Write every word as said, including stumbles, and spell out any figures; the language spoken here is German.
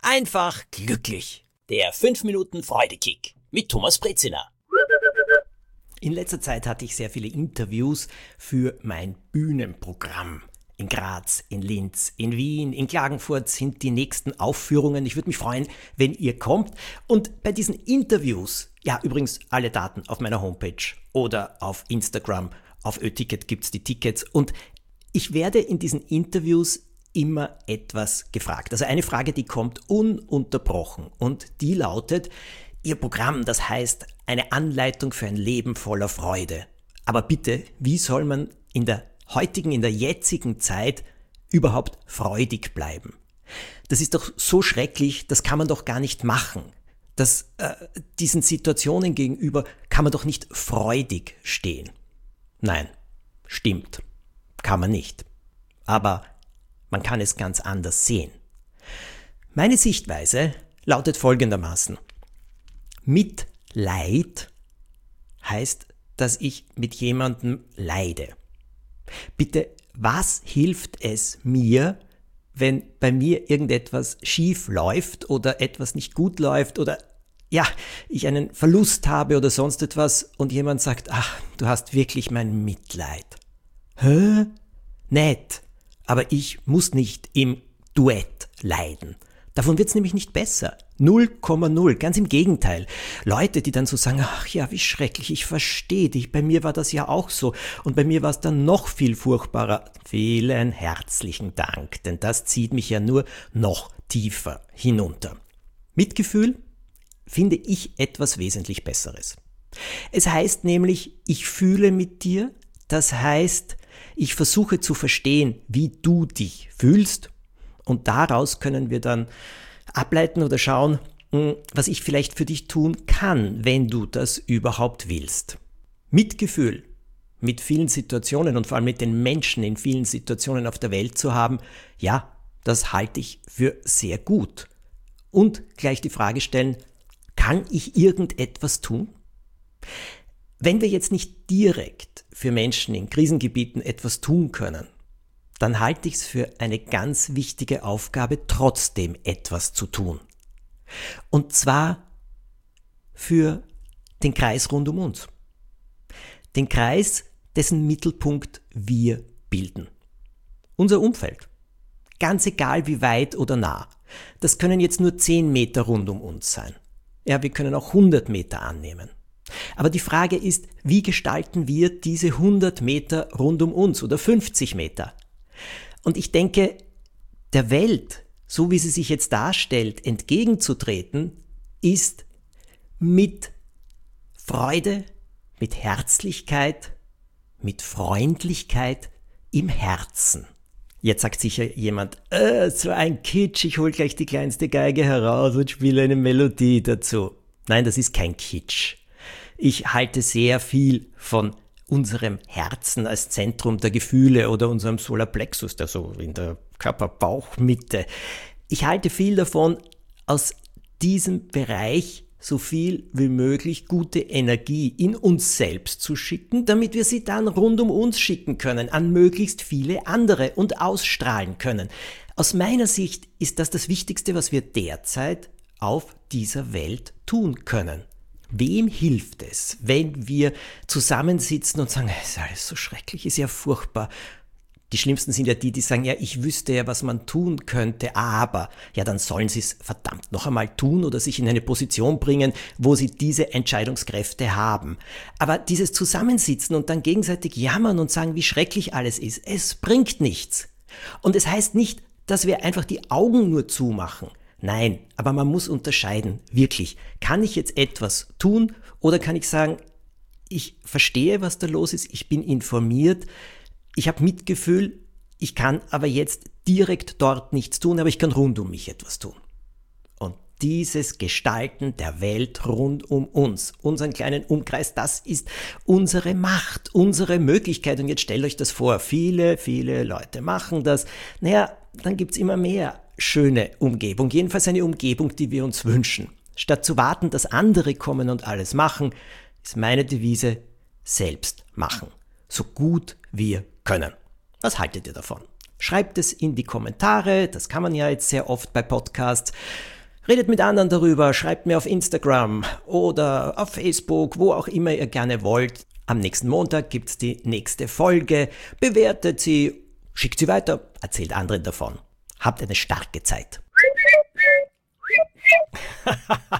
einfach glücklich. Der fünf Minuten Freudekick mit Thomas Brezina. In letzter Zeit hatte ich sehr viele Interviews für mein Bühnenprogramm. In Graz, in Linz, in Wien, in Klagenfurt sind die nächsten Aufführungen. Ich würde mich freuen, wenn ihr kommt. Und bei diesen Interviews, ja übrigens alle Daten auf meiner Homepage oder auf Instagram, auf Ö-Ticket gibt's die Tickets. Und ich werde in diesen Interviews immer etwas gefragt. Also eine Frage, die kommt ununterbrochen und die lautet: Ihr Programm, das heißt eine Anleitung für ein Leben voller Freude. Aber bitte, wie soll man in der heutigen, in der jetzigen Zeit überhaupt freudig bleiben? Das ist doch so schrecklich, das kann man doch gar nicht machen. Das, äh, diesen Situationen gegenüber kann man doch nicht freudig stehen. Nein, stimmt, kann man nicht. Aber man kann es ganz anders sehen. Meine Sichtweise lautet folgendermaßen: Mitleid heißt, dass ich mit jemandem leide. Bitte, was hilft es mir, wenn bei mir irgendetwas schief läuft oder etwas nicht gut läuft oder ja, ich einen Verlust habe oder sonst etwas und jemand sagt: Ach, du hast wirklich mein Mitleid. Hä? Nett. Aber ich muss nicht im Duett leiden. Davon wird's nämlich nicht besser. null Komma null. Ganz im Gegenteil. Leute, die dann so sagen: Ach ja, wie schrecklich, ich verstehe dich. Bei mir war das ja auch so. Und bei mir war es dann noch viel furchtbarer. Vielen herzlichen Dank, denn das zieht mich ja nur noch tiefer hinunter. Mitgefühl finde ich etwas wesentlich Besseres. Es heißt nämlich, ich fühle mit dir. Das heißt, ich versuche zu verstehen, wie du dich fühlst, und daraus können wir dann ableiten oder schauen, was ich vielleicht für dich tun kann, wenn du das überhaupt willst. Mitgefühl mit vielen Situationen und vor allem mit den Menschen in vielen Situationen auf der Welt zu haben, ja, das halte ich für sehr gut. Und gleich die Frage stellen: Kann ich irgendetwas tun? Wenn wir jetzt nicht direkt für Menschen in Krisengebieten etwas tun können, dann halte ich es für eine ganz wichtige Aufgabe, trotzdem etwas zu tun. Und zwar für den Kreis rund um uns. Den Kreis, dessen Mittelpunkt wir bilden. Unser Umfeld. Ganz egal wie weit oder nah. Das können jetzt nur zehn Meter rund um uns sein. Ja, wir können auch hundert Meter annehmen. Aber die Frage ist, wie gestalten wir diese hundert Meter rund um uns oder fünfzig Meter? Und ich denke, der Welt, so wie sie sich jetzt darstellt, entgegenzutreten, ist mit Freude, mit Herzlichkeit, mit Freundlichkeit im Herzen. Jetzt sagt sicher jemand: äh, so ein Kitsch, ich hol gleich die kleinste Geige heraus und spiele eine Melodie dazu. Nein, das ist kein Kitsch. Ich halte sehr viel von unserem Herzen als Zentrum der Gefühle oder unserem Solarplexus, der so in der Körperbauchmitte. Ich halte viel davon, aus diesem Bereich so viel wie möglich gute Energie in uns selbst zu schicken, damit wir sie dann rund um uns schicken können, an möglichst viele andere und ausstrahlen können. Aus meiner Sicht ist das das Wichtigste, was wir derzeit auf dieser Welt tun können. Wem hilft es, wenn wir zusammensitzen und sagen: Es ist alles so schrecklich, ist ja furchtbar. Die Schlimmsten sind ja die, die sagen: Ja, ich wüsste ja, was man tun könnte, aber ja, dann sollen sie es verdammt noch einmal tun oder sich in eine Position bringen, wo sie diese Entscheidungskräfte haben. Aber dieses Zusammensitzen und dann gegenseitig jammern und sagen, wie schrecklich alles ist, es bringt nichts. Und es heißt nicht, dass wir einfach die Augen nur zumachen. Nein, aber man muss unterscheiden, wirklich. Kann ich jetzt etwas tun oder kann ich sagen, ich verstehe, was da los ist, ich bin informiert, ich habe Mitgefühl, ich kann aber jetzt direkt dort nichts tun, aber ich kann rund um mich etwas tun. Und dieses Gestalten der Welt rund um uns, unseren kleinen Umkreis, das ist unsere Macht, unsere Möglichkeit. Und jetzt stellt euch das vor, viele, viele Leute machen das. Naja, dann gibt's immer mehr schöne Umgebung, jedenfalls eine Umgebung, die wir uns wünschen. Statt zu warten, dass andere kommen und alles machen, ist meine Devise: selbst machen, so gut wir können. Was haltet ihr davon? Schreibt es in die Kommentare, das kann man ja jetzt sehr oft bei Podcasts. Redet mit anderen darüber, schreibt mir auf Instagram oder auf Facebook, wo auch immer ihr gerne wollt. Am nächsten Montag gibt's die nächste Folge. Bewertet sie, schickt sie weiter, erzählt anderen davon. Habt eine starke Zeit.